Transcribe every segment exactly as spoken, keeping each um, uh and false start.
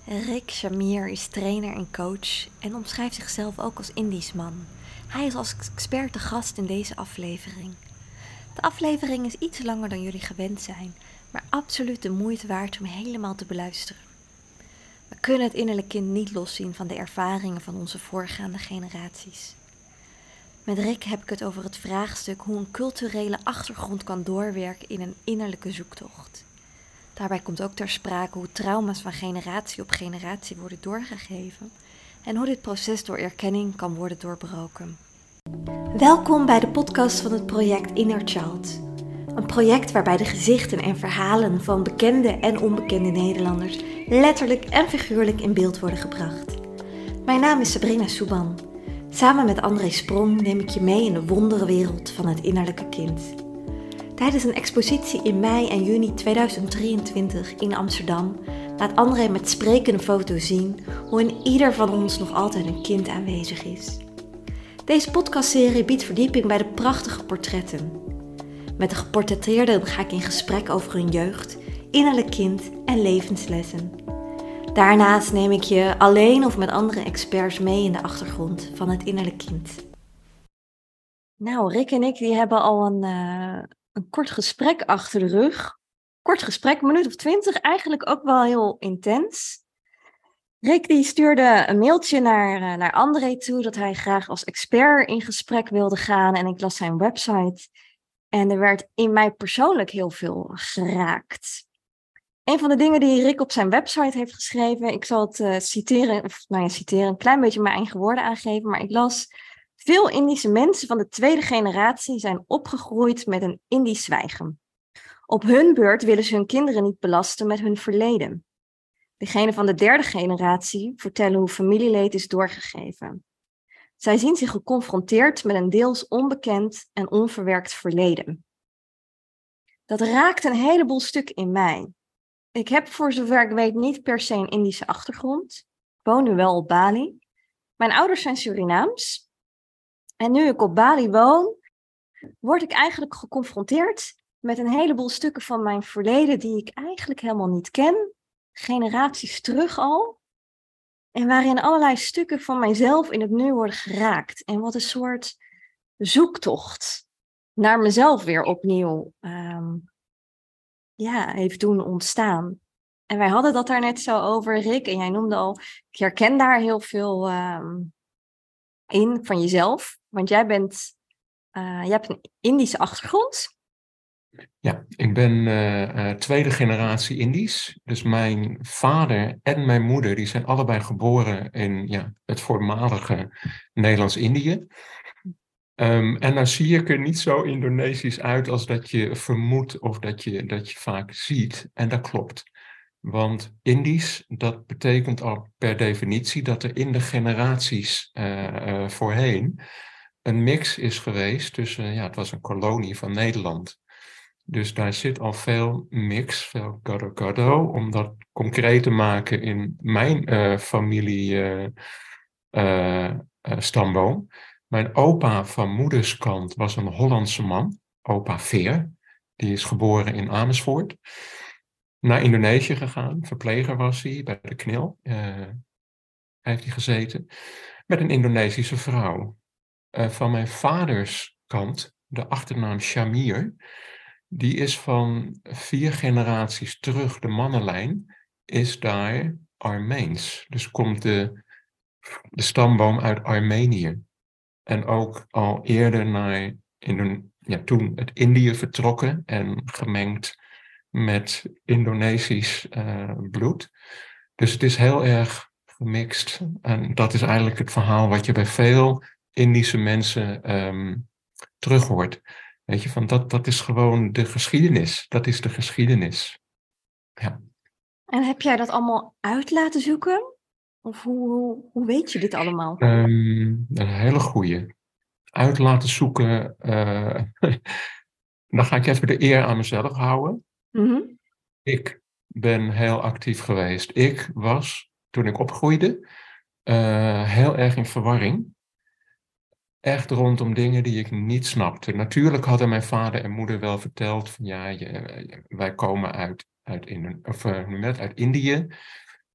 Rick Shamir is trainer en coach en omschrijft zichzelf ook als Indisch man. Hij is als expert de gast in deze aflevering. De aflevering is iets langer dan jullie gewend zijn, maar absoluut de moeite waard om helemaal te beluisteren. We kunnen het innerlijk kind niet loszien van de ervaringen van onze voorgaande generaties. Met Rick heb ik het over het vraagstuk hoe een culturele achtergrond kan doorwerken in een innerlijke zoektocht. Daarbij komt ook ter sprake hoe trauma's van generatie op generatie worden doorgegeven en hoe dit proces door erkenning kan worden doorbroken. Welkom bij de podcast van het project Inner Child. Een project waarbij de gezichten en verhalen van bekende en onbekende Nederlanders letterlijk en figuurlijk in beeld worden gebracht. Mijn naam is Sabrina Soeban. Samen met André Sprong neem ik je mee in de wonderenwereld van het innerlijke kind. Tijdens een expositie in mei en juni tweeduizend drieëntwintig in Amsterdam laat André met sprekende foto's zien hoe in ieder van ons nog altijd een kind aanwezig is. Deze podcastserie biedt verdieping bij de prachtige portretten. Met de geportretteerden ga ik in gesprek over hun jeugd, innerlijk kind en levenslessen. Daarnaast neem ik je alleen of met andere experts mee in de achtergrond van het innerlijk kind. Nou, Rick en ik die hebben al een, uh, een kort gesprek achter de rug. Kort gesprek, een minuut of twintig, eigenlijk ook wel heel intens. Rick die stuurde een mailtje naar, uh, naar André toe dat hij graag als expert in gesprek wilde gaan. En ik las zijn website en er werd in mij persoonlijk heel veel geraakt. Een van de dingen die Rick op zijn website heeft geschreven, ik zal het uh, citeren, of nou ja, citeren, een klein beetje mijn eigen woorden aangeven, maar ik las: veel Indische mensen van de tweede generatie zijn opgegroeid met een Indisch zwijgen. Op hun beurt willen ze hun kinderen niet belasten met hun verleden. Degenen van de derde generatie vertellen hoe familieleed is doorgegeven. Zij zien zich geconfronteerd met een deels onbekend en onverwerkt verleden. Dat raakt een heleboel stuk in mij. Ik heb voor zover ik weet niet per se een Indische achtergrond. Ik woon nu wel op Bali. Mijn ouders zijn Surinaams. En nu ik op Bali woon, word ik eigenlijk geconfronteerd met een heleboel stukken van mijn verleden die ik eigenlijk helemaal niet ken. Generaties terug al. En waarin allerlei stukken van mijzelf in het nu worden geraakt. En wat een soort zoektocht naar mezelf weer opnieuw um, ja, heeft doen ontstaan. En wij hadden dat daar net zo over, Rick. En jij noemde al, ik herken daar heel veel um, in van jezelf. Want jij bent, uh, jij hebt een Indische achtergrond. Ja, ik ben uh, uh, tweede generatie Indisch. Dus mijn vader en mijn moeder die zijn allebei geboren in ja, het voormalige Nederlands-Indië. Um, en dan zie ik er niet zo Indonesisch uit als dat je vermoedt of dat je, dat je vaak ziet. En dat klopt. Want Indisch, dat betekent al per definitie dat er in de generaties uh, uh, voorheen een mix is geweest tussen, ja, het was een kolonie van Nederland. Dus daar zit al veel mix, veel gado-gado, om dat concreet te maken in mijn uh, familie uh, uh, uh, stamboom. Mijn opa van moederskant was een Hollandse man, opa Veer. Die is geboren in Amersfoort. Naar Indonesië gegaan, verpleger was hij bij de K N I L. Uh, heeft hij gezeten. Met een Indonesische vrouw. Uh, van mijn vaders kant, de achternaam Shamir, die is van vier generaties terug, de mannenlijn, is daar Armeens. Dus komt de, de stamboom uit Armenië. En ook al eerder naar, in, ja, toen het Indië vertrokken en gemengd met Indonesisch uh, bloed. Dus het is heel erg gemixt. En dat is eigenlijk het verhaal wat je bij veel Indische mensen um, terug hoort. Weet je, van dat, dat is gewoon de geschiedenis. Dat is de geschiedenis. Ja. En heb jij dat allemaal uit laten zoeken? Of hoe, hoe, hoe weet je dit allemaal? Um, een hele goeie. Uit laten zoeken. Uh, dan ga ik even de eer aan mezelf houden. Mm-hmm. Ik ben heel actief geweest. Ik was, toen ik opgroeide, uh, heel erg in verwarring. Echt rondom dingen die ik niet snapte. Natuurlijk hadden mijn vader en moeder wel verteld van ja, je, wij komen uit, uit, in, of, uh, uit Indië.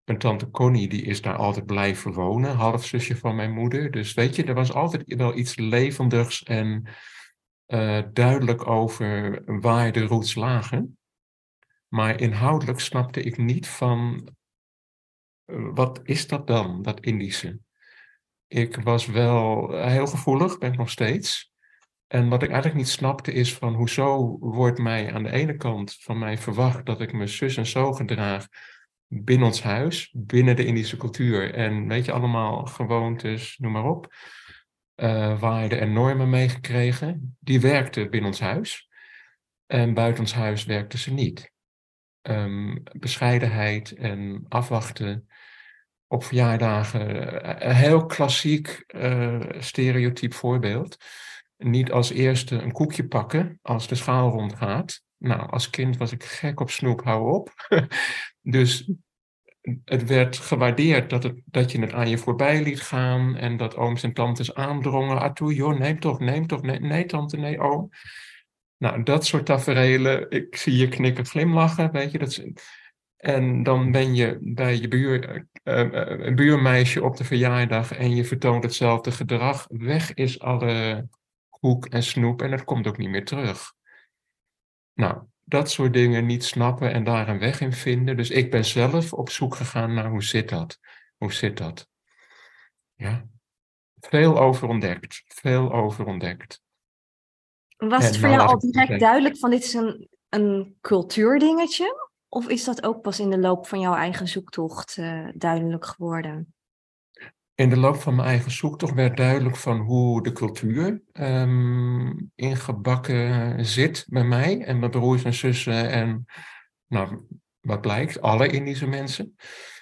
Mijn tante Connie, die is daar altijd blijven wonen, halfzusje van mijn moeder. Dus weet je, er was altijd wel iets levendigs en uh, duidelijk over waar de roots lagen. Maar inhoudelijk snapte ik niet van, uh, wat is dat dan, dat Indische? Ik was wel heel gevoelig, ben ik nog steeds. En wat ik eigenlijk niet snapte is van, hoezo wordt mij aan de ene kant van mij verwacht dat ik me zus en zo gedraag binnen ons huis, binnen de Indische cultuur. En weet je, allemaal gewoontes, noem maar op. Uh, waarden en normen meegekregen. Die werkten binnen ons huis. En buiten ons huis werkten ze niet. Um, bescheidenheid en afwachten op verjaardagen. Een heel klassiek uh, stereotyp voorbeeld. Niet als eerste een koekje pakken als de schaal rondgaat. Nou, als kind was ik gek op snoep, hou op. Dus het werd gewaardeerd dat, het, dat je het aan je voorbij liet gaan en dat ooms en tantes aandrongen. Ah toe, joh, neem toch, neem toch, nee, nee tante, nee oom. Nou, dat soort taferelen, ik zie je knikken, glimlachen, weet je. Dat is, en dan ben je bij je buur, uh, uh, buurmeisje op de verjaardag en je vertoont hetzelfde gedrag. Weg is alle koek en snoep en het komt ook niet meer terug. Nou, dat soort dingen niet snappen en daar een weg in vinden. Dus ik ben zelf op zoek gegaan naar hoe zit dat? Hoe zit dat? Ja, veel over ontdekt. Veel over ontdekt. Was het voor jou al direct duidelijk van dit is een, een cultuurdingetje? Of is dat ook pas in de loop van jouw eigen zoektocht uh, duidelijk geworden? In de loop van mijn eigen zoektocht werd duidelijk van hoe de cultuur um, ingebakken zit bij mij en mijn broers en zussen en nou, wat blijkt, alle Indische mensen.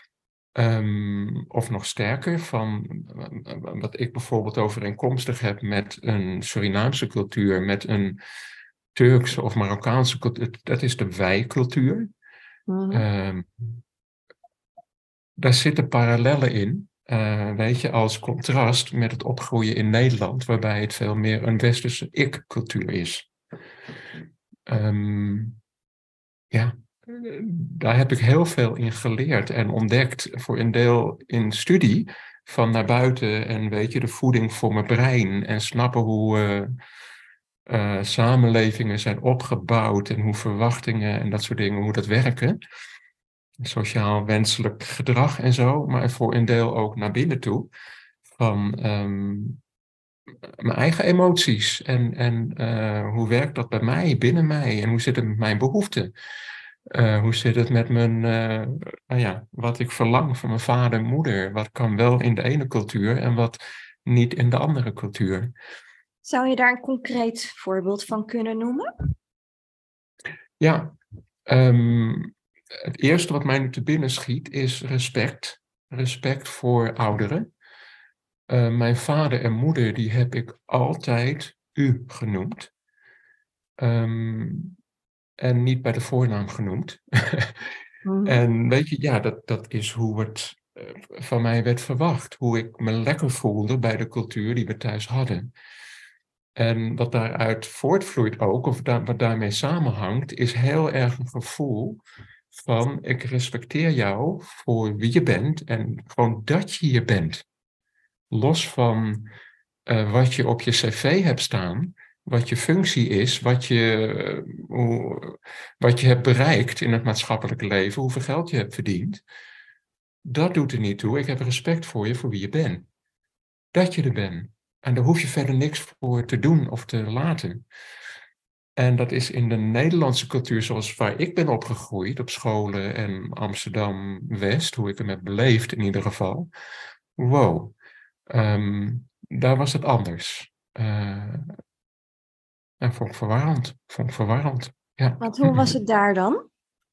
Um, of nog sterker, van wat ik bijvoorbeeld overeenkomstig heb met een Surinaamse cultuur, met een Turkse of Marokkaanse cultuur, dat is de wij-cultuur. Mm-hmm. Um, daar zitten parallellen in. Uh, weet je, als contrast met het opgroeien in Nederland, waarbij het veel meer een westerse ik-cultuur is. Um, ja, daar heb ik heel veel in geleerd en ontdekt, voor een deel in studie, van naar buiten en weet je, de voeding voor mijn brein en snappen hoe uh, uh, samenlevingen zijn opgebouwd en hoe verwachtingen en dat soort dingen, hoe dat werken. Sociaal wenselijk gedrag en zo, maar voor een deel ook naar binnen toe. Van um, mijn eigen emoties en, en uh, hoe werkt dat bij mij, binnen mij en hoe zit het met mijn behoeften? Uh, hoe zit het met mijn, uh, nou ja, wat ik verlang van mijn vader en moeder? Wat kan wel in de ene cultuur en wat niet in de andere cultuur? Zou je daar een concreet voorbeeld van kunnen noemen? Ja, um, het eerste wat mij nu te binnen schiet is respect. Respect voor ouderen. Uh, mijn vader en moeder, die heb ik altijd u genoemd. Um, en niet bij de voornaam genoemd. mm-hmm. En weet je, ja, dat, dat is hoe het uh, van mij werd verwacht. Hoe ik me lekker voelde bij de cultuur die we thuis hadden. En wat daaruit voortvloeit ook, of da- wat daarmee samenhangt, is heel erg een gevoel van ik respecteer jou voor wie je bent en gewoon dat je hier bent. Los van uh, wat je op je cv hebt staan, wat je functie is, wat je, uh, hoe, wat je hebt bereikt in het maatschappelijke leven, hoeveel geld je hebt verdiend. Dat doet er niet toe. Ik heb respect voor je, voor wie je bent. Dat je er bent. En daar hoef je verder niks voor te doen of te laten. En dat is in de Nederlandse cultuur zoals waar ik ben opgegroeid, op scholen en Amsterdam-West, hoe ik hem heb beleefd in ieder geval. Wow, um, daar was het anders. Uh, en vond ik verwarrend, vond ik verwarrend, ja. Want hoe was het daar dan?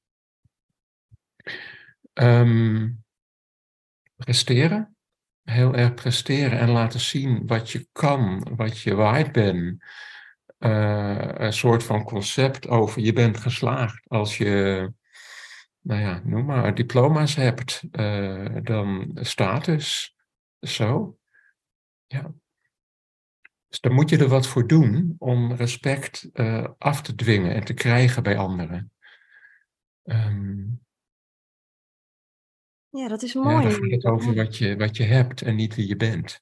Um, presteren, heel erg presteren en laten zien wat je kan, wat je waard bent. Uh, een soort van concept over je bent geslaagd als je, nou ja, noem maar, diploma's hebt, uh, dan status, zo. Ja. Dus dan moet je er wat voor doen om respect uh, af te dwingen en te krijgen bij anderen. Um, Ja, dat is Ja, mooi dan hoe gaat je het dat over noemt. wat je, wat je hebt en niet wie je bent.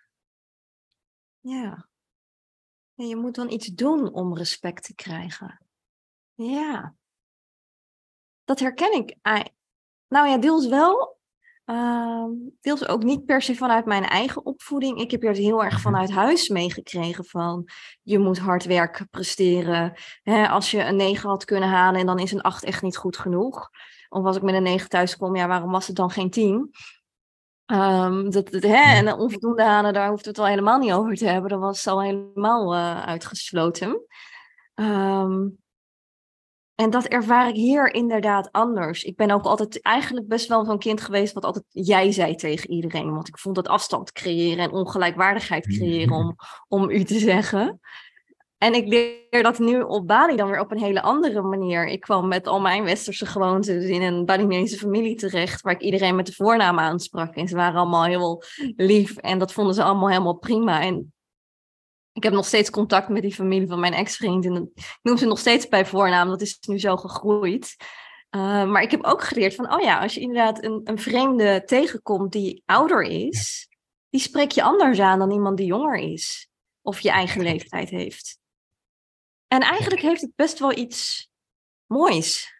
Ja. Ja, je moet dan iets doen om respect te krijgen. Ja, dat herken ik. ei- Nou ja, deels wel. Ehm, deels ook niet per se vanuit mijn eigen opvoeding. Ik heb hier heel erg Mhm. vanuit huis meegekregen van je moet hard werken, presteren. Hè, als je een negen had kunnen halen en dan is een acht echt niet goed genoeg. Of als ik met een negen thuis kom, ja, waarom was het dan geen tien? Ehm, dat, dat, hè, Ja, en een onvoldoende halen, daar hoeft het al helemaal niet over te hebben. Dat was al helemaal eh, uitgesloten. Ehm, en dat ervaar ik hier inderdaad anders. Ik ben ook altijd eigenlijk best wel zo'n kind geweest wat altijd jij zei tegen iedereen. Want ik vond dat afstand creëren en ongelijkwaardigheid creëren om, om u te zeggen. En ik leer dat nu op Bali dan weer op een hele andere manier. Ik kwam met al mijn westerse gewoontes in een Balinese familie terecht, waar ik iedereen met de voornaam aansprak. En ze waren allemaal heel lief en dat vonden ze allemaal helemaal prima. En ik heb nog steeds contact met die familie van mijn ex-vriend. En ik noem ze nog steeds bij voornaam. Dat is nu zo gegroeid. Uh, maar ik heb ook geleerd van, oh ja, als je inderdaad een, een vreemde tegenkomt die ouder is, die spreek je anders aan dan iemand die jonger is. Of je eigen leeftijd heeft. En eigenlijk heeft het best wel iets moois.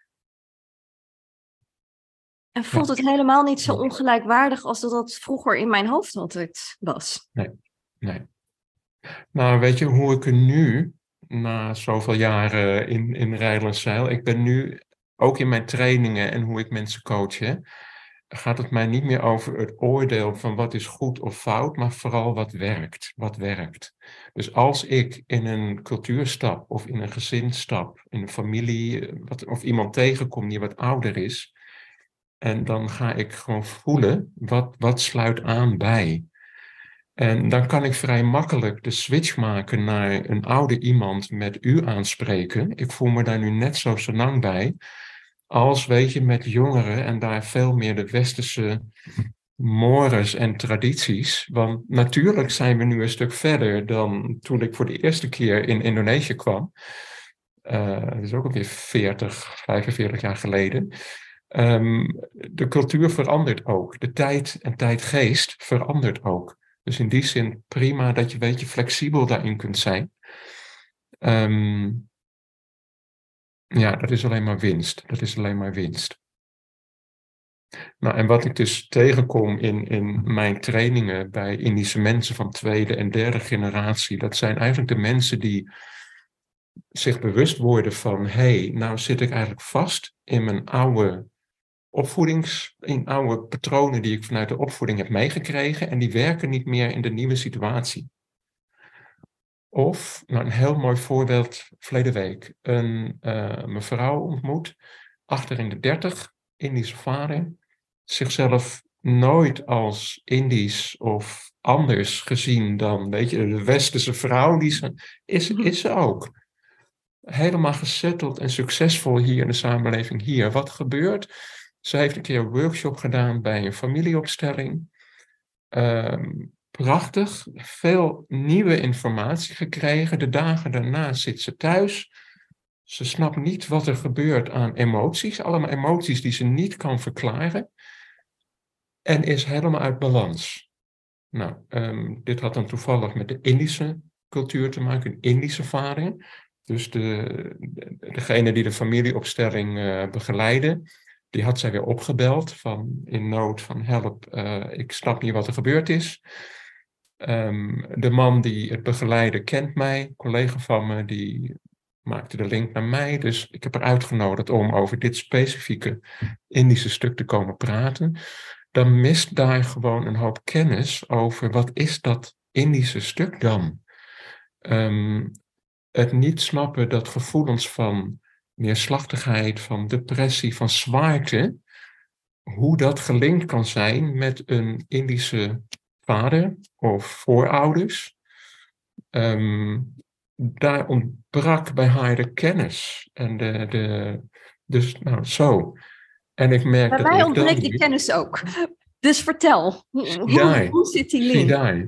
En voelt ja, het helemaal niet zo ongelijkwaardig als dat dat vroeger in mijn hoofd altijd was. nee, nee. Nou, weet je hoe ik er nu, na zoveel jaren in, in Rijl en Zeil, ik ben nu ook in mijn trainingen en hoe ik mensen coach, hè, gaat het mij niet meer over het oordeel van wat is goed of fout, maar vooral wat werkt, wat werkt. Dus als ik in een cultuur stap of in een gezin stap, in een familie, wat, of iemand tegenkom die wat ouder is, en dan ga ik gewoon voelen, wat, wat sluit aan bij. En dan kan ik vrij makkelijk de switch maken naar een oude iemand met u aanspreken. Ik voel me daar nu net zo senang bij, als weet je, met jongeren en daar veel meer de westerse mores en tradities. Want natuurlijk zijn we nu een stuk verder dan toen ik voor de eerste keer in Indonesië kwam. Uh, dat is ook alweer veertig, vijfenveertig jaar geleden. Um, de cultuur verandert ook. De tijd en tijdgeest verandert ook. Dus in die zin prima dat je een beetje flexibel daarin kunt zijn. Um, ja, dat is alleen maar winst. Dat is alleen maar winst. Nou, en wat ik dus tegenkom in, in mijn trainingen bij Indische mensen van tweede en derde generatie, dat zijn eigenlijk de mensen die zich bewust worden van, hé, hey, nou zit ik eigenlijk vast in mijn oude opvoedings, in oude patronen die ik vanuit de opvoeding heb meegekregen en die werken niet meer in de nieuwe situatie. Of, nou een heel mooi voorbeeld, verleden week, een uh, mevrouw ontmoet, achter in de dertig, Indische vader, zichzelf nooit als Indisch of anders gezien dan, weet je, de westerse vrouw, die ze, is, is ze ook. Helemaal gesetteld en succesvol hier in de samenleving hier. Wat gebeurt? Ze heeft een keer een workshop gedaan bij een familieopstelling. Um, prachtig, veel nieuwe informatie gekregen. De dagen daarna zit ze thuis. Ze snapt niet wat er gebeurt aan emoties. Allemaal emoties die ze niet kan verklaren. En is helemaal uit balans. Nou, um, dit had dan toevallig met de Indische cultuur te maken, een Indische vader. Dus de, degene die de familieopstelling uh, begeleidde, die had zij weer opgebeld van in nood van help, uh, ik snap niet wat er gebeurd is. Um, de man die het begeleidde kent mij, een collega van me, die maakte de link naar mij. Dus ik heb haar uitgenodigd om over dit specifieke Indische stuk te komen praten. Dan mist daar gewoon een hoop kennis over wat is dat Indische stuk dan. Um, het niet snappen dat gevoelens van neerslachtigheid, van depressie, van zwaarte, hoe dat gelinkt kan zijn met een Indische vader of voorouders. Um, daar ontbrak bij haar de kennis. En de, de, dus nou zo. En ik merk Bij dat mij ik dan ontbreekt die nu... kennis ook. Dus vertel, hoe, Shidai, hoe zit die link? Shidai.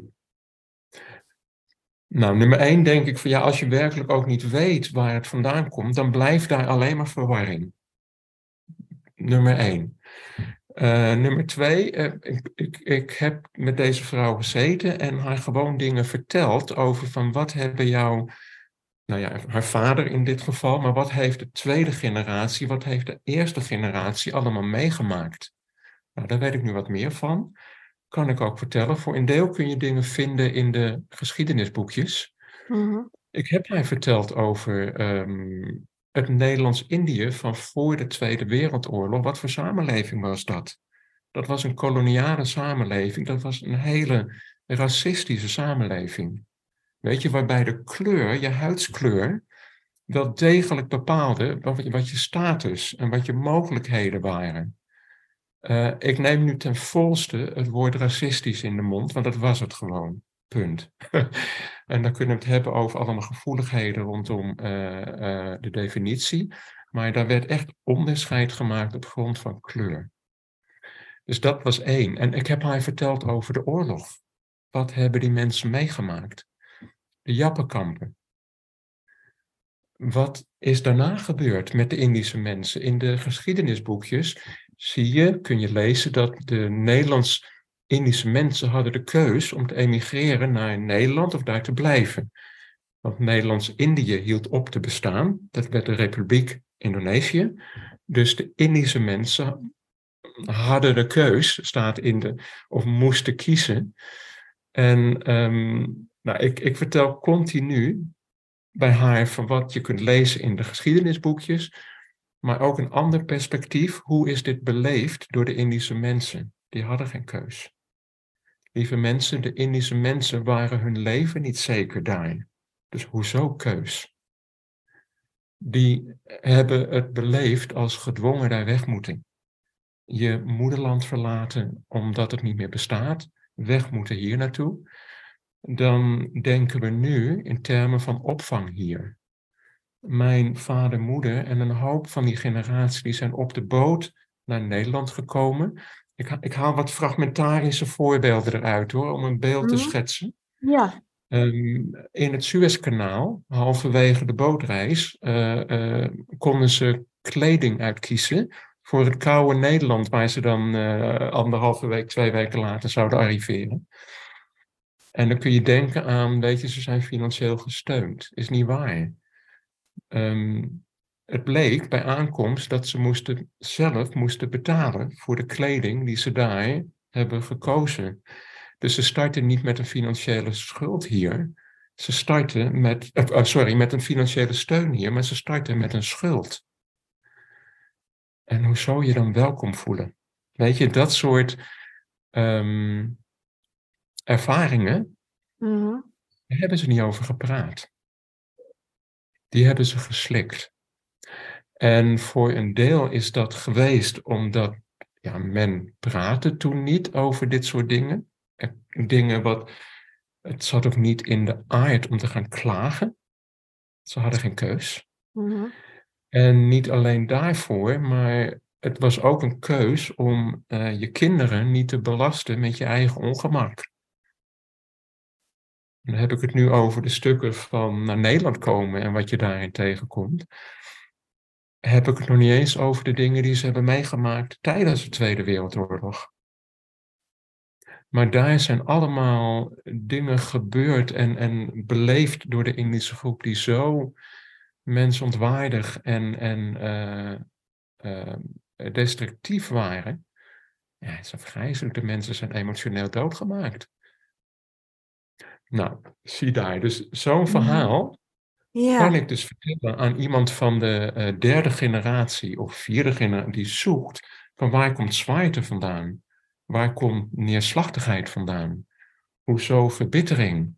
Nou, nummer één denk ik van ja, als je werkelijk ook niet weet waar het vandaan komt, dan blijft daar alleen maar verwarring. Nummer één. Uh, nummer twee, uh, ik, ik, ik heb met deze vrouw gezeten en haar gewoon dingen verteld over van wat hebben jouw, nou ja, haar vader in dit geval, maar wat heeft de tweede generatie, wat heeft de eerste generatie allemaal meegemaakt? Nou, daar weet ik nu wat meer van. Kan ik ook vertellen. Voor een deel kun je dingen vinden in de geschiedenisboekjes. Mhm. Ik heb haar verteld over um, het Nederlands-Indië van voor de Tweede Wereldoorlog. Wat voor samenleving was dat? Dat was een koloniale samenleving. Dat was een hele racistische samenleving. Weet je, waarbij de kleur, je huidskleur, wel degelijk bepaalde wat je, wat je status en wat je mogelijkheden waren. Uh, ik neem nu ten volste het woord racistisch in de mond, want dat was het gewoon. Punt. En dan kunnen we het hebben over allemaal gevoeligheden rondom uh, uh, de definitie. Maar daar werd echt onderscheid gemaakt op grond van kleur. Dus dat was één. En ik heb haar verteld over de oorlog. Wat hebben die mensen meegemaakt? De Jappenkampen. Wat is daarna gebeurd met de Indische mensen? In de geschiedenisboekjes zie je, kun je lezen dat de Nederlands-Indische mensen hadden de keus om te emigreren naar Nederland of daar te blijven. Want Nederlands-Indië hield op te bestaan. Dat werd de Republiek Indonesië. Dus de Indische mensen hadden de keus, staat in de, of moesten kiezen. En um, nou, ik, ik vertel continu bij haar van wat je kunt lezen in de geschiedenisboekjes, maar ook een ander perspectief. Hoe is dit beleefd door de Indische mensen? Die hadden geen keus. Lieve mensen, de Indische mensen waren hun leven niet zeker daar. Dus hoezo keus? Die hebben het beleefd als gedwongen daar weg moeten. Je moederland verlaten omdat het niet meer bestaat, weg moeten hier naartoe. Dan denken we nu in termen van opvang hier. Mijn vader, moeder en een hoop van die generatie die zijn op de boot naar Nederland gekomen. Ik, ik haal wat fragmentarische voorbeelden eruit hoor, om een beeld te Mhm. schetsen. Ja. Um, in het Suezkanaal, halverwege de bootreis, uh, uh, konden ze kleding uitkiezen voor het koude Nederland, waar ze dan uh, anderhalve week, twee weken later zouden arriveren. En dan kun je denken aan, weet je, ze zijn financieel gesteund. Is niet waar. Um, het bleek bij aankomst dat ze moesten, zelf moesten betalen voor de kleding die ze daar hebben gekozen. Dus ze starten niet met een financiële schuld hier. Ze starten met, uh, sorry, met een financiële steun hier, maar ze starten met een schuld. En hoe zou je dan welkom voelen? Weet je, dat soort um, ervaringen, Mm-hmm. daar hebben ze niet over gepraat. Die hebben ze geslikt. En voor een deel is dat geweest omdat ja, men praatte toen niet over dit soort dingen. Dingen wat, het zat ook niet in de aard om te gaan klagen. Ze hadden geen keus. Mm-hmm. En niet alleen daarvoor, maar het was ook een keus om uh, je kinderen niet te belasten met je eigen ongemak. Dan heb ik het nu over de stukken van naar Nederland komen en wat je daarin tegenkomt. Heb ik het nog niet eens over de dingen die ze hebben meegemaakt tijdens de Tweede Wereldoorlog. Maar daar zijn allemaal dingen gebeurd en, en beleefd door de Indische groep die zo mensontwaardig en, en uh, uh, destructief waren. Ja, het is afgrijzelijk. De mensen zijn emotioneel doodgemaakt. Nou, zie daar. Dus zo'n verhaal Ja. kan ik dus vertellen aan iemand van de uh, derde generatie of vierde generatie die zoekt van waar komt zwaarte vandaan? Waar komt neerslachtigheid vandaan? Hoezo verbittering?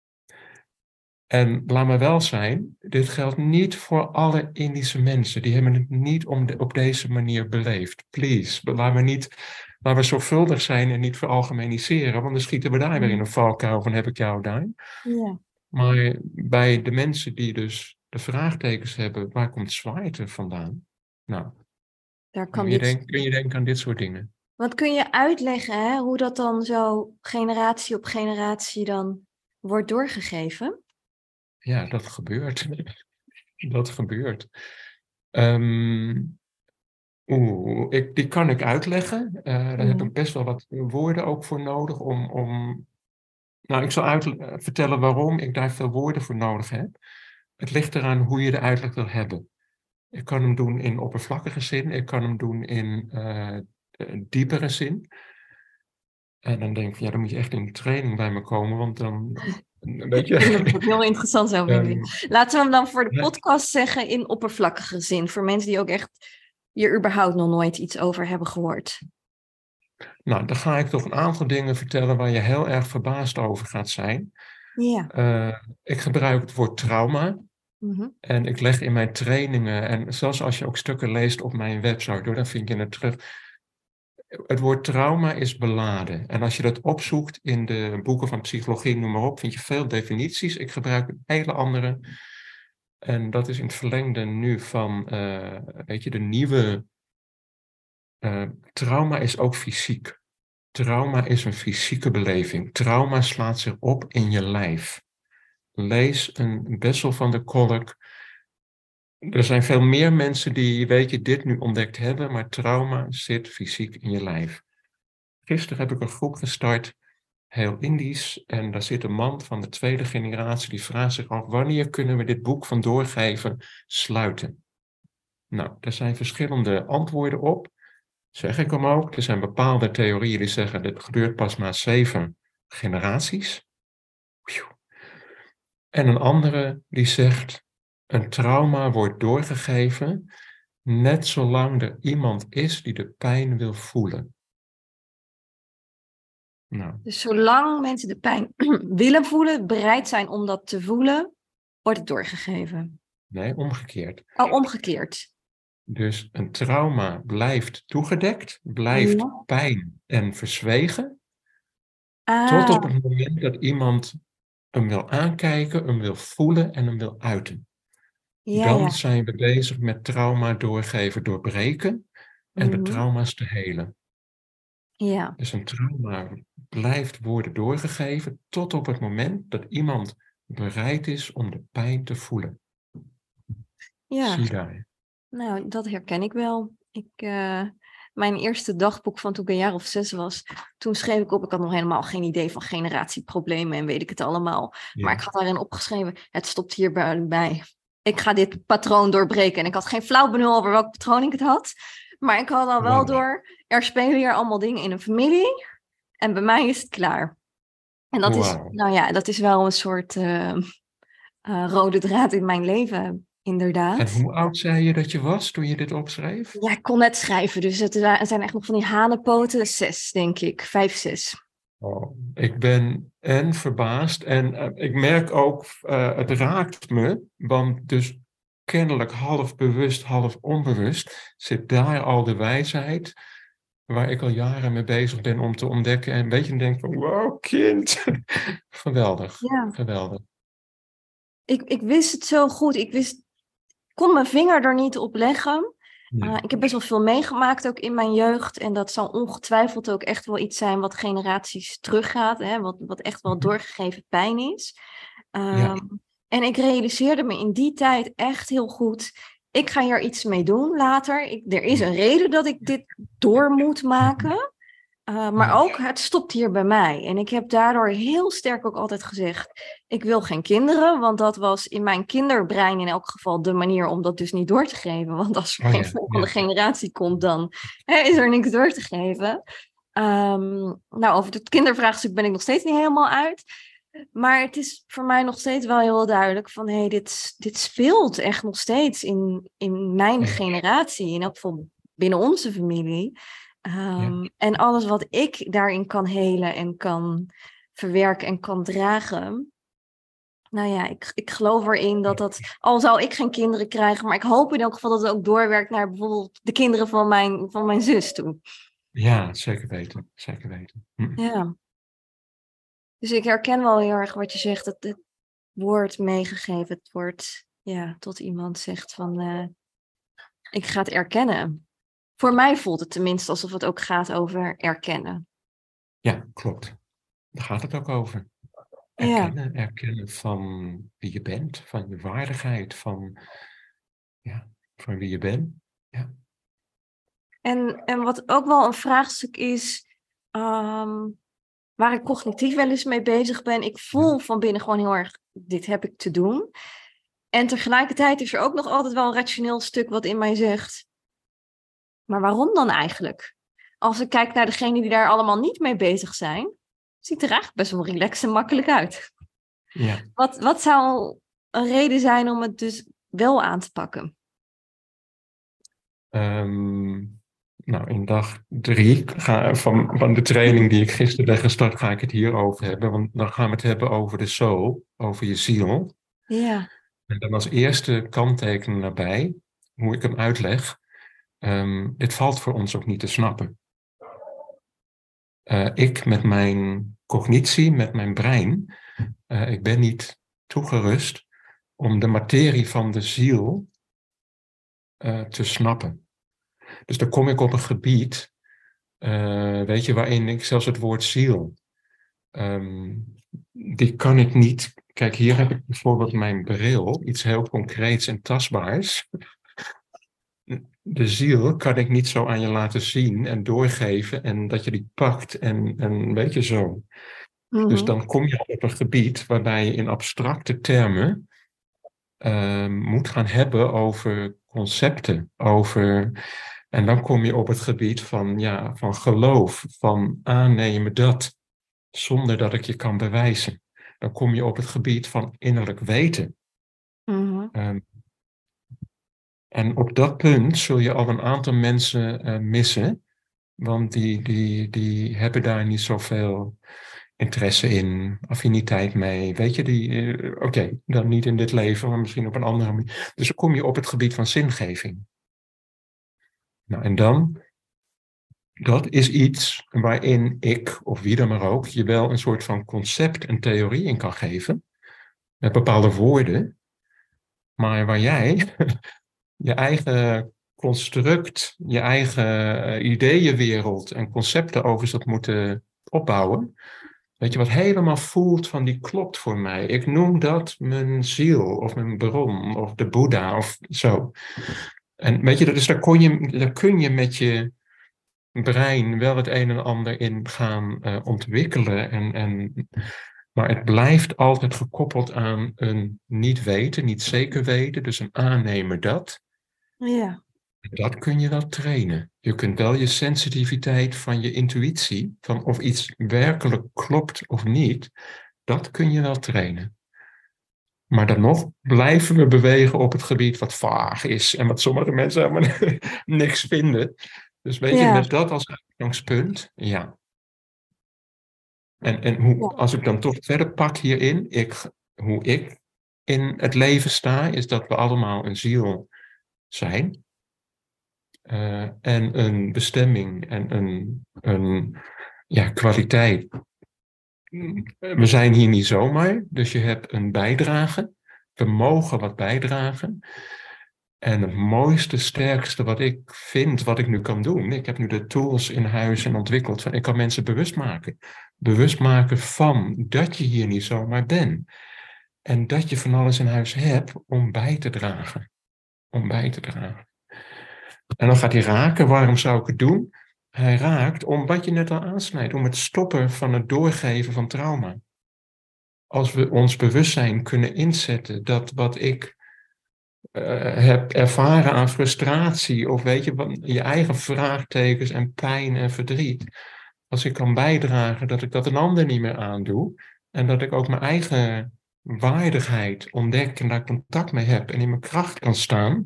En laat me wel zijn, dit geldt niet voor alle Indische mensen. Die hebben het niet om de, op deze manier beleefd. Please, laten we, niet, laten we zorgvuldig zijn en niet veralgemeniseren, want dan schieten we daar weer in een valkuil van heb ik jou daar. Ja. Maar bij de mensen die dus de vraagtekens hebben, waar komt zwaarte vandaan? Nou, Daar kan kun je, dit... denk, kun je denken aan dit soort dingen. Wat kun je uitleggen, hè, hoe dat dan zo generatie op generatie dan wordt doorgegeven? Ja, dat gebeurt. Dat gebeurt. Um, Oeh, ik, die kan ik uitleggen. Uh, daar heb Ja. ik best wel wat woorden ook voor nodig om... om... Nou, ik zal uit, uh, vertellen waarom ik daar veel woorden voor nodig heb. Het ligt eraan hoe je de uitleg wil hebben. Ik kan hem doen in oppervlakkige zin. Ik kan hem doen in uh, diepere zin. En dan denk ik, ja, dan moet je echt in de training bij me komen, want dan... Weet je, Ik denk dat het heel interessant zou vinden. um, Laten we hem dan voor de ja. podcast zeggen in oppervlakkige zin. Voor mensen die ook echt hier überhaupt nog nooit iets over hebben gehoord. Nou, dan ga ik toch een aantal dingen vertellen waar je heel erg verbaasd over gaat zijn. Ja. Uh, ik gebruik het woord trauma. Mm-hmm. En ik leg in mijn trainingen, en zelfs als je ook stukken leest op mijn website, dan vind je het terug. Het woord trauma is beladen. En als je dat opzoekt in de boeken van psychologie, noem maar op, vind je veel definities. Ik gebruik een hele andere. En dat is in het verlengde nu van, uh, weet je, de nieuwe... Uh, trauma is ook fysiek. Trauma is een fysieke beleving. Trauma slaat zich op in je lijf. Lees een Bessel van der Kolk. Er zijn veel meer mensen die, weet je, dit nu ontdekt hebben, maar trauma zit fysiek in je lijf. Gisteren heb ik een groep gestart, heel Indisch, en daar zit een man van de tweede generatie die vraagt zich af, wanneer kunnen we dit boek van doorgeven sluiten? Nou, er zijn verschillende antwoorden op, zeg ik hem ook. Er zijn bepaalde theorieën die zeggen, dit gebeurt pas na zeven generaties. En een andere die zegt, een trauma wordt doorgegeven net zolang er iemand is die de pijn wil voelen. Nou. Dus zolang mensen de pijn willen voelen, bereid zijn om dat te voelen, wordt het doorgegeven. Nee, omgekeerd. Oh, omgekeerd. Dus een trauma blijft toegedekt, blijft Ja. pijn en verzwegen, Ah. tot op het moment dat iemand hem wil aankijken, hem wil voelen en hem wil uiten. Ja, Dan ja. zijn we bezig met trauma doorgeven, doorbreken en Mm-hmm. de trauma's te helen. Ja. Dus een trauma blijft worden doorgegeven tot op het moment dat iemand bereid is om de pijn te voelen. Ja. Zie daar. Nou, dat herken ik wel. Ik, uh, mijn eerste dagboek van toen ik een jaar of zes was, toen schreef ik op, ik had nog helemaal geen idee van generatieproblemen en weet ik het allemaal. Ja. Maar ik had daarin opgeschreven, het stopt hier bij. Ik ga dit patroon doorbreken. En ik had geen flauw benul over welk patroon ik het had. Maar ik had al wel wow. door, er spelen hier allemaal dingen in een familie. En bij mij is het klaar. En dat wow. is, nou ja, dat is wel een soort uh, uh, rode draad in mijn leven. Inderdaad. En hoe oud zei je dat je was toen je dit opschreef? Ja, ik kon net schrijven, dus het zijn echt nog van die hanenpoten. Zes, denk ik. Vijf, zes. Oh, ik ben en verbaasd en uh, ik merk ook, uh, het raakt me, want dus kennelijk half bewust, half onbewust zit daar al de wijsheid waar ik al jaren mee bezig ben om te ontdekken en een beetje denk van, wow, kind. Geweldig, ja. geweldig. Ik, ik wist het zo goed, ik wist... Ik kon mijn vinger er niet op leggen. Ja. Uh, ik heb best wel veel meegemaakt ook in mijn jeugd. En dat zal ongetwijfeld ook echt wel iets zijn wat generaties teruggaat. Hè? Wat, wat echt wel doorgegeven pijn is. Um, ja. En ik realiseerde me in die tijd echt heel goed. Ik ga hier iets mee doen later. Ik, er is een reden dat ik dit door moet maken. Uh, maar ja. ook, het stopt hier bij mij. En ik heb daardoor heel sterk ook altijd gezegd, ik wil geen kinderen, want dat was in mijn kinderbrein in elk geval de manier om dat dus niet door te geven. Want als er oh, geen ja. volgende ja. generatie komt, dan hè, is er niks door te geven. Um, nou, over het kindervraagstuk ben ik nog steeds niet helemaal uit. Maar het is voor mij nog steeds wel heel duidelijk van, hé, hey, dit, dit speelt echt nog steeds in, in mijn ja. generatie, in elk geval binnen onze familie. Um, ja. En alles wat ik daarin kan helen en kan verwerken en kan dragen. Nou ja, ik, ik geloof erin dat dat, al zou ik geen kinderen krijgen, maar ik hoop in elk geval dat het ook doorwerkt naar bijvoorbeeld de kinderen van mijn, van mijn zus toe. Ja, zeker weten, zeker weten. Hm. Ja. Dus ik herken wel heel erg wat je zegt, dat het woord meegegeven, het woord, ja, tot iemand zegt van, uh, ik ga het erkennen. Voor mij voelt het tenminste alsof het ook gaat over erkennen. Ja, klopt. Daar gaat het ook over. Erkennen, ja. erkennen van wie je bent, van je waardigheid, van, ja, van wie je bent. Ja. En, en wat ook wel een vraagstuk is, ehm, waar ik cognitief wel eens mee bezig ben. Ik voel van binnen gewoon heel erg, dit heb ik te doen. En tegelijkertijd is er ook nog altijd wel een rationeel stuk wat in mij zegt, maar waarom dan eigenlijk? Als ik kijk naar degenen die daar allemaal niet mee bezig zijn, ziet er eigenlijk best wel relaxed en makkelijk uit. Ja. Wat, wat zou een reden zijn om het dus wel aan te pakken? Um, nou, in dag drie ga, van, van de training die ik gisteren ben gestart, ga ik het hierover hebben. Want dan gaan we het hebben over de soul, over je ziel. Ja. En dan als eerste kanttekening daarbij, hoe ik hem uitleg. Um, dit valt voor ons ook niet te snappen. Uh, ik met mijn cognitie, met mijn brein, uh, ik ben niet toegerust om de materie van de ziel uh, te snappen. Dus dan kom ik op een gebied, uh, weet je, waarin ik zelfs het woord ziel, um, die kan ik niet. Kijk, hier heb ik bijvoorbeeld mijn bril, iets heel concreets en tastbaars. De ziel kan ik niet zo aan je laten zien en doorgeven en dat je die pakt en, en weet je zo. Mm-hmm. Dus dan kom je op een gebied waarbij je in abstracte termen uh, moet gaan hebben over concepten, over... En dan kom je op het gebied van, ja, van geloof, van aannemen dat, zonder dat ik je kan bewijzen. Dan kom je op het gebied van innerlijk weten. Mm-hmm. Um, en op dat punt zul je al een aantal mensen uh, missen, want die, die, die hebben daar niet zoveel interesse in, affiniteit mee. Weet je, die, uh, oké, okay, dan niet in dit leven, maar misschien op een andere manier. Dus dan kom je op het gebied van zingeving. Nou, en dan, dat is iets waarin ik, of wie dan maar ook, je wel een soort van concept en theorie in kan geven, met bepaalde woorden, maar waar jij je eigen construct, je eigen ideeënwereld en concepten over zult moeten opbouwen. Weet je, wat helemaal voelt van die klopt voor mij. Ik noem dat mijn ziel of mijn bron of de Boeddha of zo. En weet je, dus daar, kon je, daar kun je met je brein wel het een en ander in gaan uh, ontwikkelen. En, en, maar het blijft altijd gekoppeld aan een niet weten, niet zeker weten. Dus een aannemen dat. Ja. Dat kun je wel trainen. Je kunt wel je sensitiviteit van je intuïtie, van of iets werkelijk klopt of niet, dat kun je wel trainen. Maar dan nog blijven we bewegen op het gebied wat vaag is en wat sommige mensen helemaal niks vinden. Dus weet je, Ja. met dat als uitgangspunt, ja. En, en hoe, Ja. als ik dan toch verder pak hierin, ik, hoe ik in het leven sta, is dat we allemaal een ziel zijn. Uh, en een bestemming en een, een ja, kwaliteit. We zijn hier niet zomaar, dus je hebt een bijdrage. We mogen wat bijdragen. En het mooiste, sterkste wat ik vind, wat ik nu kan doen, ik heb nu de tools in huis en ontwikkeld, van ik kan mensen bewust maken. Bewust maken van dat je hier niet zomaar bent. En dat je van alles in huis hebt om bij te dragen. Om bij te dragen. En dan gaat hij raken. Waarom zou ik het doen? Hij raakt om wat je net al aansnijdt. Om het stoppen van het doorgeven van trauma. Als we ons bewustzijn kunnen inzetten dat wat ik uh, heb ervaren aan frustratie. Of weet je, je eigen vraagtekens en pijn en verdriet. Als ik kan bijdragen dat ik dat een ander niet meer aandoe. En dat ik ook mijn eigen waardigheid ontdek en daar contact mee heb. En in mijn kracht kan staan.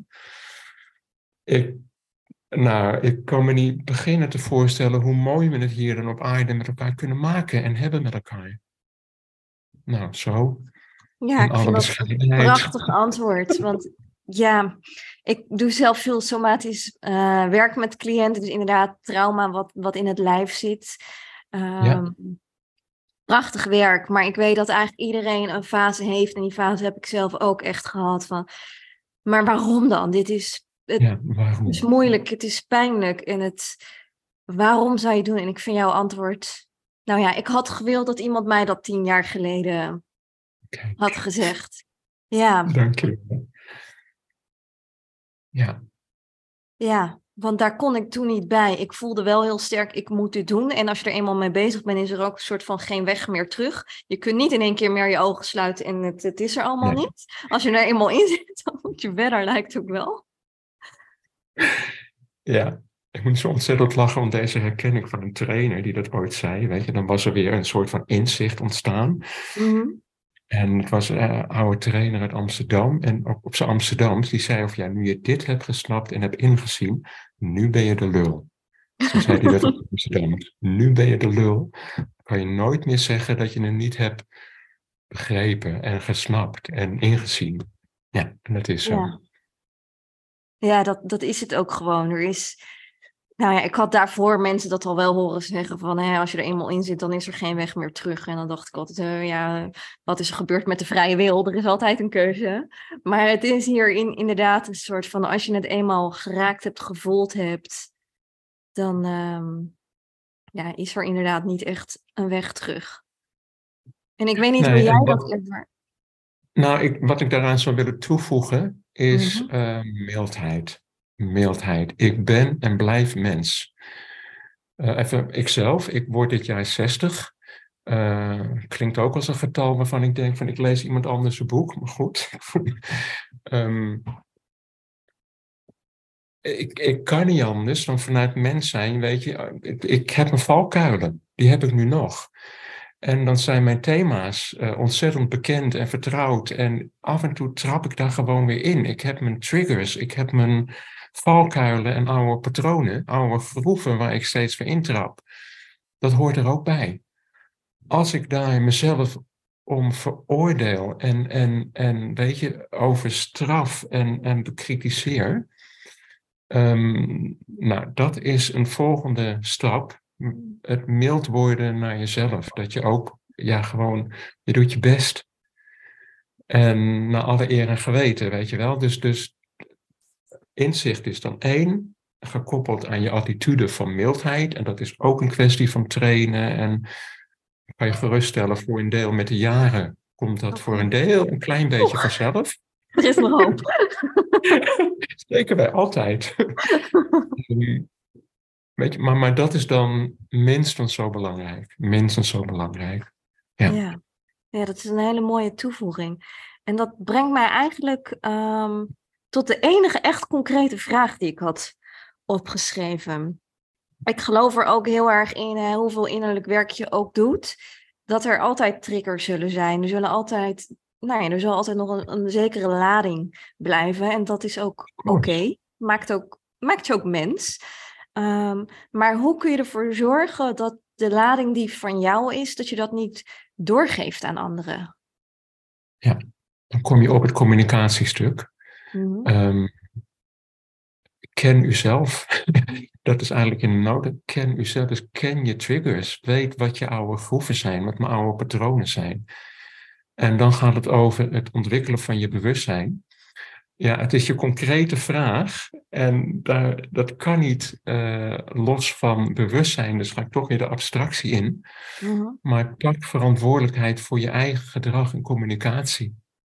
Ik Nou, ik kan me niet beginnen te voorstellen hoe mooi we het hier dan op aarde met elkaar kunnen maken en hebben met elkaar. Nou, zo. Ja, In ik alle vind dat een prachtig antwoord. Want ja, ik doe zelf veel somatisch uh, werk met cliënten. Dus inderdaad trauma wat, wat in het lijf zit. Um, ja. Prachtig werk. Maar ik weet dat eigenlijk iedereen een fase heeft. En die fase heb ik zelf ook echt gehad. Van, maar waarom dan? Dit is... Het ja, waarom? is moeilijk, het is pijnlijk. En het, waarom zou je het doen? En ik vind jouw antwoord... Nou ja, ik had gewild dat iemand mij dat tien jaar geleden okay. had gezegd. Ja. Dank je. Ja. Ja. Want daar kon ik toen niet bij. Ik voelde wel heel sterk, ik moet dit doen. En als je er eenmaal mee bezig bent, is er ook een soort van geen weg meer terug. Je kunt niet in één keer meer je ogen sluiten en het, het is er allemaal Nee. niet. Als je er eenmaal in zit, dan moet je verder, lijkt ook wel. Ja, ik moet zo ontzettend lachen om deze herkenning van een trainer die dat ooit zei. Weet je, dan was er weer een soort van inzicht ontstaan. Mm-hmm. En het was een uh, oude trainer uit Amsterdam. En op, op zijn Amsterdams, die zei of ja, nu je dit hebt gesnapt en hebt ingezien, nu ben je de lul. Zo zei hij dat op Amsterdam. Nu ben je de lul. Kan je nooit meer zeggen dat je het niet hebt begrepen en gesnapt en ingezien. Ja, en dat is zo. Ja, ja dat, dat is het ook gewoon. Er is, nou ja, ik had daarvoor mensen dat al wel horen zeggen van, hè, als je er eenmaal in zit, dan is er geen weg meer terug. En dan dacht ik altijd, uh, ja, wat is er gebeurd met de vrije wil? Er is altijd een keuze. Maar het is hier in, inderdaad een soort van, als je het eenmaal geraakt hebt, gevoeld hebt, dan um, ja, is er inderdaad niet echt een weg terug. En ik weet niet hoe Nee, jij en dat wat, ervaart. nou, ik, wat ik daaraan zou willen toevoegen is Mm-hmm. uh, mildheid. Mildheid. Ik ben en blijf mens. Uh, even ikzelf, ik word dit jaar zestig. Uh, klinkt ook als een getal waarvan ik denk van ik lees iemand anders een boek, maar goed. um, ik, ik kan niet anders dan vanuit mens zijn, weet je. Ik, ik heb mijn valkuilen, die heb ik nu nog. En dan zijn mijn thema's uh, ontzettend bekend en vertrouwd. En af en toe trap ik daar gewoon weer in. Ik heb mijn triggers, ik heb mijn valkuilen en oude patronen, oude groeven waar ik steeds weer intrap. Dat hoort er ook bij. Als ik daar mezelf om veroordeel en, en, en weet je, over straf en, en bekritiseer, um, nou, dat is een volgende stap. Het mild worden naar jezelf. Dat je ook, ja, gewoon, je doet je best. En naar alle eer en geweten, weet je wel. Dus, dus inzicht is dan één, gekoppeld aan je attitude van mildheid. En dat is ook een kwestie van trainen. En kan je geruststellen, voor een deel met de jaren komt dat voor een deel een klein beetje vanzelf. Er is nog hoop. Zeker bij altijd. Weet je, maar, maar dat is dan minstens zo belangrijk. Minstens zo belangrijk. Ja. Ja. Ja, dat is een hele mooie toevoeging. En dat brengt mij eigenlijk um, tot de enige echt concrete vraag die ik had opgeschreven. Ik geloof er ook heel erg in, hè, hoeveel innerlijk werk je ook doet, dat er altijd triggers zullen zijn. Er zullen altijd, nou ja, er zal altijd nog een, een zekere lading blijven. En dat is ook oké. Okay. Maakt ook, maakt je ook mens. Um, maar hoe kun je ervoor zorgen dat de lading die van jou is, dat je dat niet doorgeeft aan anderen? Ja, dan kom je op het communicatiestuk. Mm-hmm. Um, ken uzelf. Dat is eigenlijk in de noten. Ken uzelf, dus ken je triggers. Weet wat je oude groeven zijn, wat mijn oude patronen zijn. En dan gaat het over het ontwikkelen van je bewustzijn. Ja, het is je concrete vraag. En daar, dat kan niet uh, los van bewustzijn. Dus ga ik toch weer de abstractie in. Mm-hmm. Maar pak verantwoordelijkheid voor je eigen gedrag en communicatie.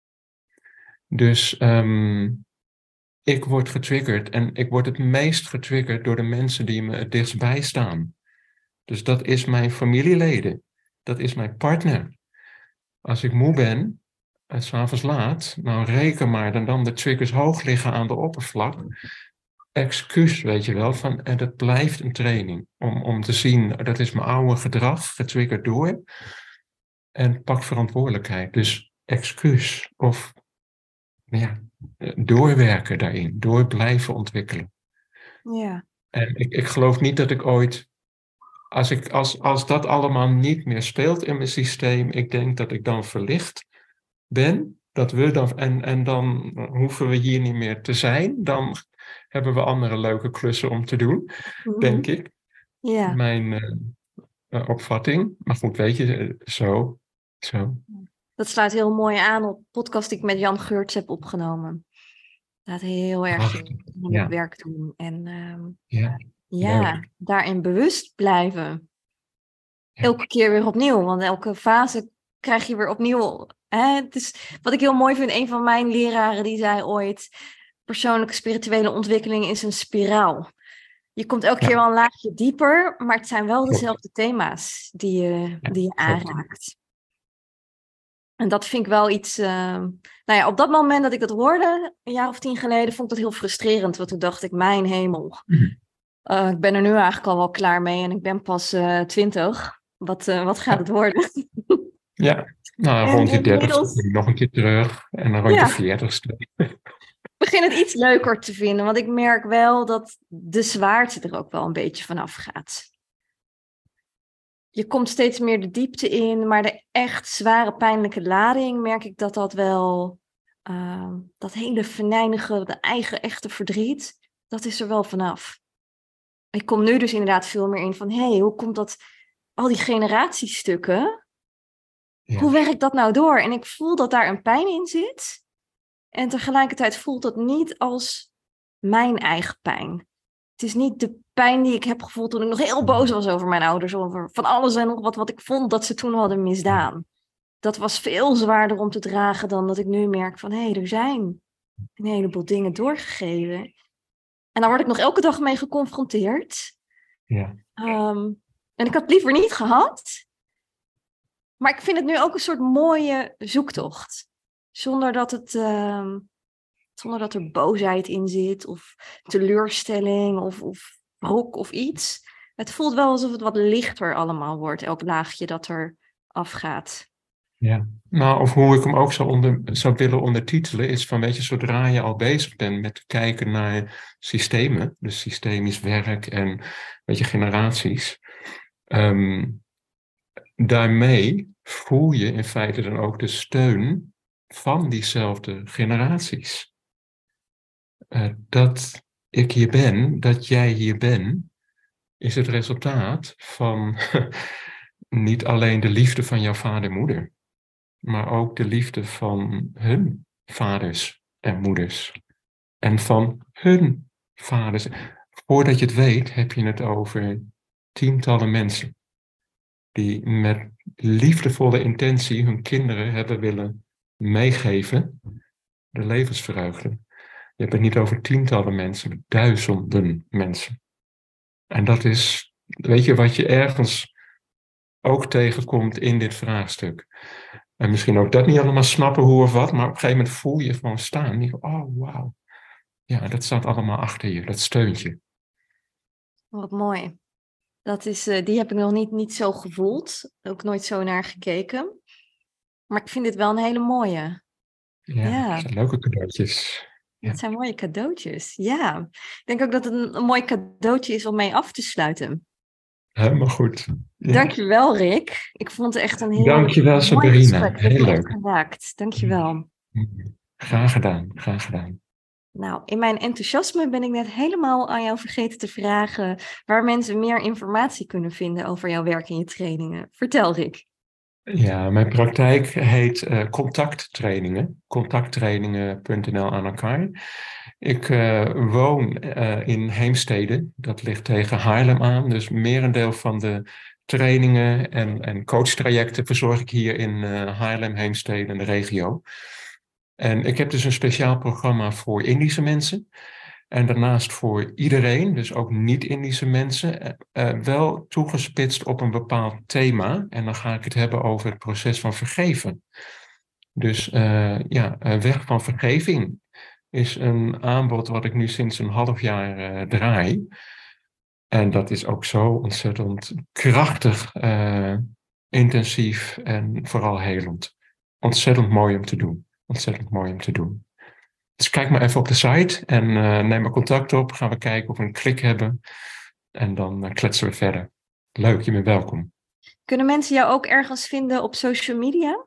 Dus um, ik word getriggerd. En ik word het meest getriggerd door de mensen die me het dichtst bij staan. Dus dat is mijn familieleden. Dat is mijn partner. Als ik moe ben, en 's avonds laat, nou reken maar, dan dan de triggers hoog liggen aan de oppervlak. Excuus, weet je wel, van, en dat blijft een training. Om, om te zien, dat is mijn oude gedrag, getriggerd door. En pak verantwoordelijkheid. Dus excuus. Of, ja, doorwerken daarin. Door blijven ontwikkelen. Ja. En ik, ik geloof niet dat ik ooit, als, ik, als, als dat allemaal niet meer speelt in mijn systeem, ik denk dat ik dan verlicht ben, dat we dan, en, en dan hoeven we hier niet meer te zijn, dan hebben we andere leuke klussen om te doen, mm-hmm. denk ik. Ja. Mijn uh, uh, opvatting. Maar goed, weet je, zo, zo. Dat sluit heel mooi aan op de podcast die ik met Jan Geurts heb opgenomen. Dat heel erg in ja. het werk doen. En um, ja, ja daarin bewust blijven. Ja. Elke keer weer opnieuw. Want elke fase krijg je weer opnieuw. Hè? Het is, wat ik heel mooi vind, een van mijn leraren die zei ooit, persoonlijke spirituele ontwikkeling is een spiraal. Je komt elke Ja. keer wel een laagje dieper, maar het zijn wel Klopt. dezelfde thema's die je, Ja, die je klopt. aanraakt. En dat vind ik wel iets... Uh, nou ja, op dat moment dat ik dat hoorde, een jaar of tien geleden, vond ik dat heel frustrerend. Want toen dacht ik, mijn hemel. Mhm. Uh, ik ben er nu eigenlijk al wel klaar mee en ik ben pas uh, twintig. Wat, uh, wat gaat Ja. het worden? Ja, nou, En rond je dertigste inmiddels... nog een keer terug en dan rond Ja. je veertigste. Ik begin het iets leuker te vinden, want ik merk wel dat de zwaarte er ook wel een beetje vanaf gaat. Je komt steeds meer de diepte in, maar de echt zware pijnlijke lading merk ik dat dat wel, uh, dat hele venijnige, de eigen echte verdriet, dat is er wel vanaf. Ik kom nu dus inderdaad veel meer in van, hé, hey, hoe komt dat, al die generatiestukken, ja. Hoe werkt dat nou door? En ik voel dat daar een pijn in zit en tegelijkertijd voelt dat niet als mijn eigen pijn. Het is niet de pijn die ik heb gevoeld toen ik nog heel boos was over mijn ouders. Over van alles en nog wat, wat ik vond dat ze toen hadden misdaan. Dat was veel zwaarder om te dragen dan dat ik nu merk van... hé, hey, er zijn een heleboel dingen doorgegeven. En daar word ik nog elke dag mee geconfronteerd. Ja. Um, en ik had het liever niet gehad. Maar ik vind het nu ook een soort mooie zoektocht. Zonder dat het... Um, Zonder dat er boosheid in zit, of teleurstelling, of, of wrok of iets. Het voelt wel alsof het wat lichter allemaal wordt, elk laagje dat er afgaat. Ja, nou, of hoe ik hem ook zou, onder, zou willen ondertitelen, is van, weet je, zodra je al bezig bent met kijken naar systemen, dus systemisch werk en, weet je, generaties, um, daarmee voel je in feite dan ook de steun van diezelfde generaties. Uh, dat ik hier ben, dat jij hier bent, is het resultaat van niet alleen de liefde van jouw vader en moeder, maar ook de liefde van hun vaders en moeders. En van hun vaders. Voordat je het weet, heb je het over tientallen mensen die met liefdevolle intentie hun kinderen hebben willen meegeven de levensvreugde. Je hebt het niet over tientallen mensen, maar duizenden mensen. En dat is, weet je, wat je ergens ook tegenkomt in dit vraagstuk. En misschien ook dat niet allemaal snappen hoe of wat, maar op een gegeven moment voel je gewoon staan. Je, oh, wauw. Ja, dat staat allemaal achter je, dat steunt je. Wat mooi. Dat is, uh, die heb ik nog niet, niet zo gevoeld, ook nooit zo naar gekeken. Maar ik vind dit wel een hele mooie. Ja, ja. Dat zijn leuke cadeautjes. Ja. Het zijn mooie cadeautjes, ja. Ik denk ook dat het een, een mooi cadeautje is om mee af te sluiten. Helemaal goed. Ja. Dankjewel, Rick. Ik vond het echt een heel Dankjewel, mooi Sabrina. gesprek. Heel leuk. Geraakt. Dankjewel. Graag gedaan, graag gedaan. Nou, in mijn enthousiasme ben ik net helemaal aan jou vergeten te vragen waar mensen meer informatie kunnen vinden over jouw werk en je trainingen. Vertel, Rick. Ja, mijn praktijk heet uh, contacttrainingen. contacttrainingen punt n l aan elkaar. Ik uh, woon uh, in Heemstede. Dat ligt tegen Haarlem aan. Dus merendeel van de trainingen en, en coachtrajecten verzorg ik hier in uh, Haarlem, Heemstede en de regio. En ik heb dus een speciaal programma voor Indische mensen. En daarnaast voor iedereen, dus ook niet-Indische mensen, uh, wel toegespitst op een bepaald thema. En dan ga ik het hebben over het proces van vergeven. Dus uh, ja, weg van vergeving is een aanbod wat ik nu sinds een half jaar uh, draai. En dat is ook zo ontzettend krachtig, uh, intensief en vooral helend. Ontzettend mooi om te doen. Ontzettend mooi om te doen. Dus kijk maar even op de site en uh, neem maar contact op. Gaan we kijken of we een klik hebben. En dan uh, kletsen we verder. Leuk, je bent welkom. Kunnen mensen jou ook ergens vinden op social media?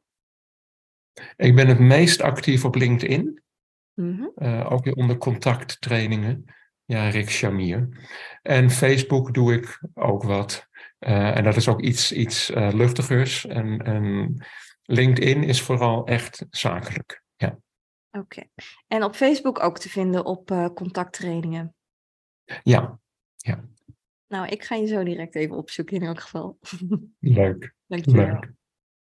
Ik ben het meest actief op LinkedIn. Mm-hmm. Uh, ook weer onder contacttrainingen. Ja, Rick Chamier. En Facebook doe ik ook wat. Uh, en dat is ook iets, iets uh, luchtigers. En, en LinkedIn is vooral echt zakelijk. Ja. Oké. Okay. En op Facebook ook te vinden op uh, contacttrainingen? Ja. ja. Nou, ik ga je zo direct even opzoeken in elk geval. Leuk. Dankjewel. Leuk.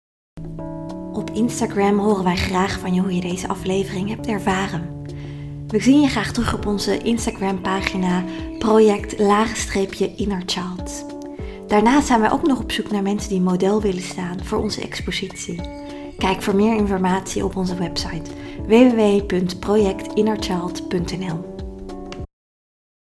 Op Instagram horen wij graag van je hoe je deze aflevering hebt ervaren. We zien je graag terug op onze Instagram pagina project laagstreepje innerchild. Daarnaast zijn wij ook nog op zoek naar mensen die model willen staan voor onze expositie. Kijk voor meer informatie op onze website w w w punt project innerchild punt n l.